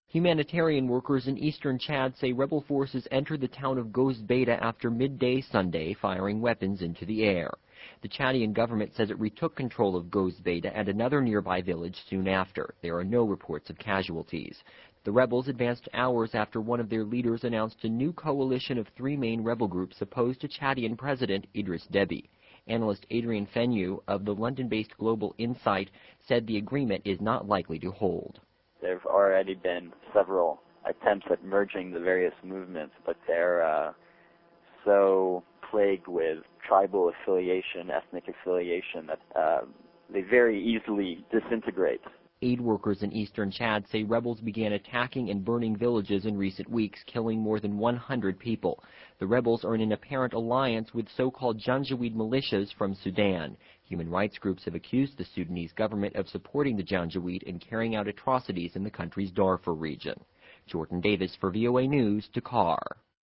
Humanitarian workers in eastern Chad say rebel forces entered the town of Ghost Beta after midday Sunday, firing weapons into the air. The Chadian government says it retook control of Ghost Beta and another nearby village soon after. There are no reports of casualties. The rebels advanced hours after one of their leaders announced a new coalition of three main rebel groups opposed to Chadian President Idris Deby. Analyst Adrian Fenyu of the London-based Global Insight said the agreement is not likely to hold. There have already been several attempts at merging the various movements, but they're so plagued with tribal affiliation, ethnic affiliation, that they very easily disintegrate. Aid workers in eastern Chad say rebels began attacking and burning villages in recent weeks, killing more than 100 people. The rebels are in an apparent alliance with so-called Janjaweed militias from Sudan. Human rights groups have accused the Sudanese government of supporting the Janjaweed and carrying out atrocities in the country's Darfur region. Jordan Davis for VOA News, Dakar.